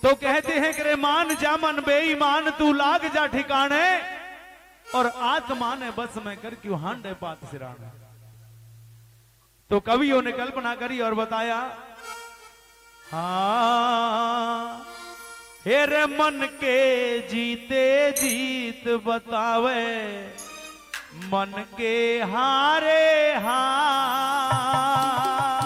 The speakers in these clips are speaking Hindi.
तो कहते हैं कि रे मान जा मन बेईमान तू लाग जा ठिकाने और आत्मा ने बस में कर क्यों हांडे पात सिराने। तो कवियों ने कल्पना करी और बताया हाँ हे रे मन के जीते जीत बतावे मन के हारे हार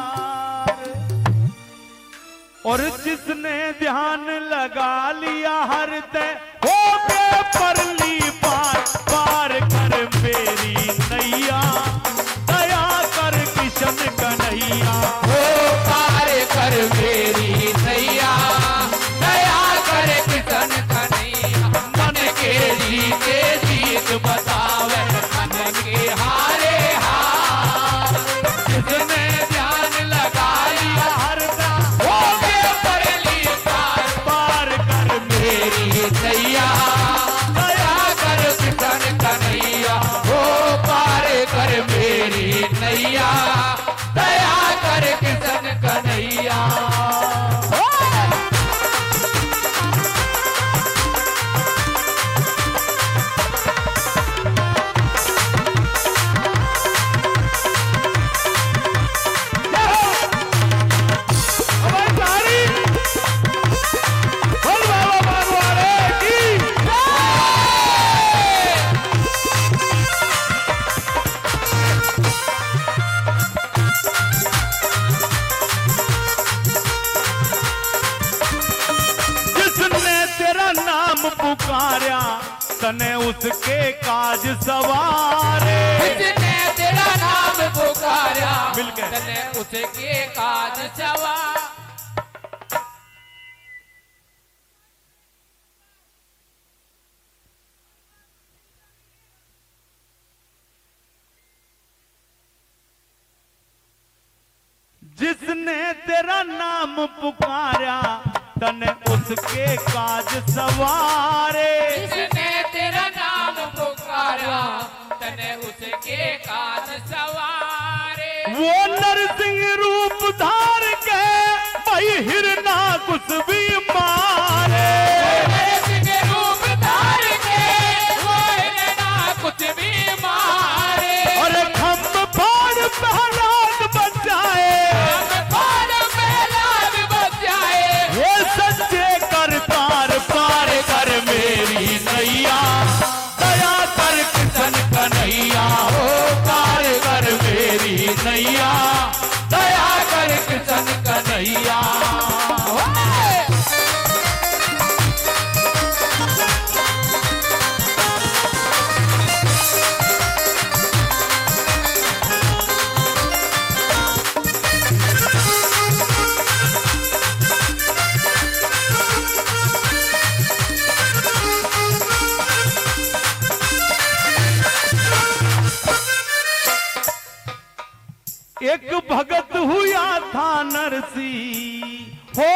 और जिसने ध्यान लगा लिया हर ते हो गए परली पार पार कर मेरी नैया दया कर किशन कन्हैया हो पार कर मेरी नैया दया कर किशन कन्हैया। मन के जीते जीत बतावे मन के हारे हार जिसने ध्यान लगा लिया हर हो गए परली पार पार कर मेरी नैया दया कर किशन कन्हैया। हो पार कर मेरी नैया दया कर किशन कन्हैया। पुकारा तने उसके काज सवारे जिसने तेरा नाम पुकारा मिलकर तने उसके काज सवार। जिसने तेरा नाम पुकारा तने उसके काज सवारे जिसने तेरा नाम पुकारा तने उसके काज सवारे। वो नरसिंह रूप धार के भाई हिरना कुछ भी मारे नरसिंह रूप धार के वो हिरना कुछ भी मारे और खम्भ फाड़ प्रहलाद बचाए वो सच्चे करतार पार कर मेरी नैया दया कर किशन कन्हैया। हो पार कर मेरी नैया दया कर किशन कन्हैया। एक भगत हुआ था नरसी हो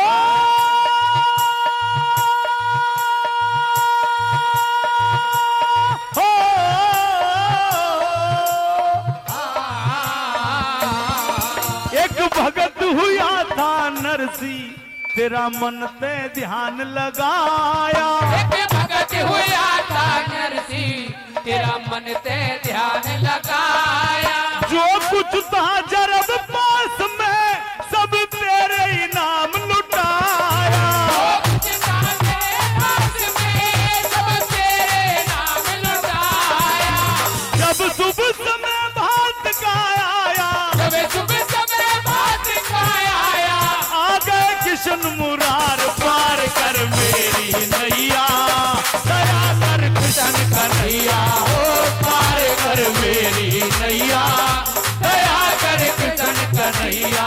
एक भगत हुआ था नरसी तेरा मन ते ध्यान लगाया। एक भगत हुआ था नरसी तेरा मन ते ध्यान लगाया। जो कुछ था जरब पास में सब तेरे ही नाम लुटाया। जो कुछ था तेरे पास में सब तेरे नाम लुटाया। जब शुभ समय भात का आया जब शुभ समय भात का आया आ गए किशन मुरार पार कर मेरी नैया दया कर किशन कन्हैया। हो पार कर मेरी नैया दया कर किशन कन्हैया।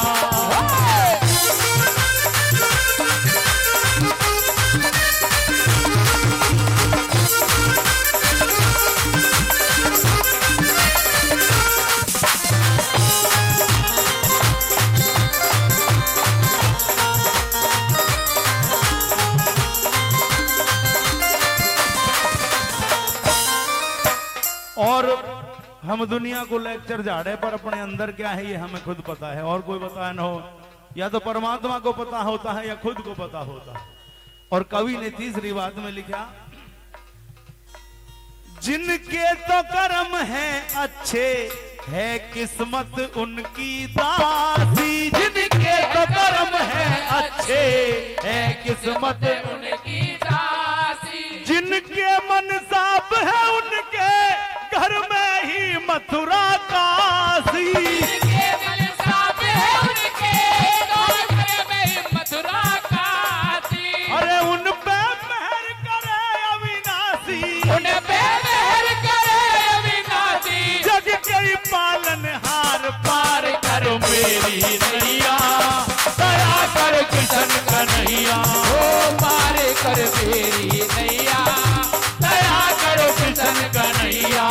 और हम दुनिया को लेक्चर झाड़े पर अपने अंदर क्या है ये हमें खुद पता है और कोई बताया न हो। या तो परमात्मा को पता होता है या खुद को पता होता है। और कवि ने तीसरी बात में लिखा, जिनके तो कर्म है अच्छे है किस्मत उनकी दासी। जिनके तो कर्म है अच्छे है किस्मत उनकी दासी। जिनके मन साफ है उनके घर में ही मथुरा काशी। जिनके मन साफ है उनके घर में ही मथुरा काशी। अरे उन पे मेहर करे अविनाशी। उन पे मेहर करे अविनाशी। जग के पालन हार पार करो मेरी नैया, दया कर कृष्ण कन्हैया। ओ पार कर मेरी नैया, दया करो कृष्ण कन्हैया।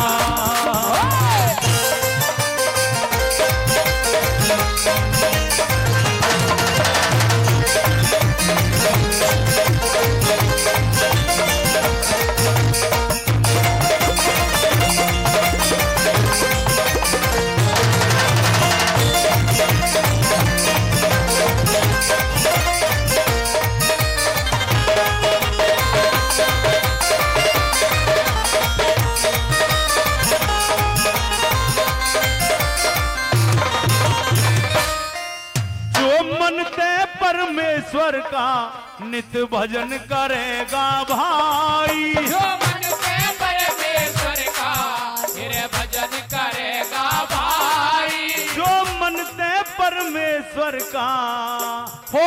परमेश्वर का नित भजन करेगा भाई। जो मन से परमेश्वर का फिर भजन करेगा भाई। जो मन से परमेश्वर का हो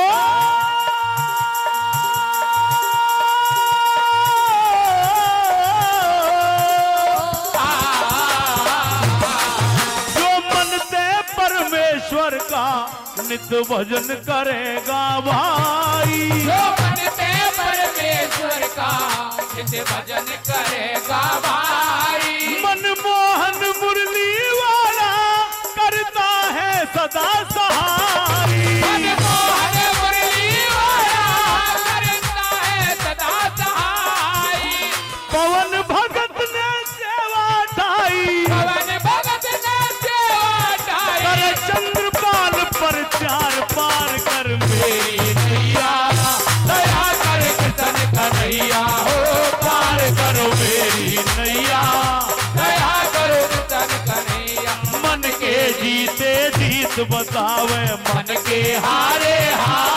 जो मन से परमेश्वर का नित भजन करेगा भाई। जो मन से परमेश्वर का नित भजन करेगा भाई। मनमोहन मुरली वाला करता है सदा सहारी। मनमोहन मुरली वाला करता है सदा सहाई। पवन भगत ने सेवा ढाई। पवन भगत ने सेवा ढाई। कर चंद्रपाल पर चार पार कर मेरी नैया, दया कर कृष्ण कन्हैया। हो पार करो मेरी नैया, दया करो कृष्ण कन्हैया। मन के जीते जीत बतावे मन के हारे हार।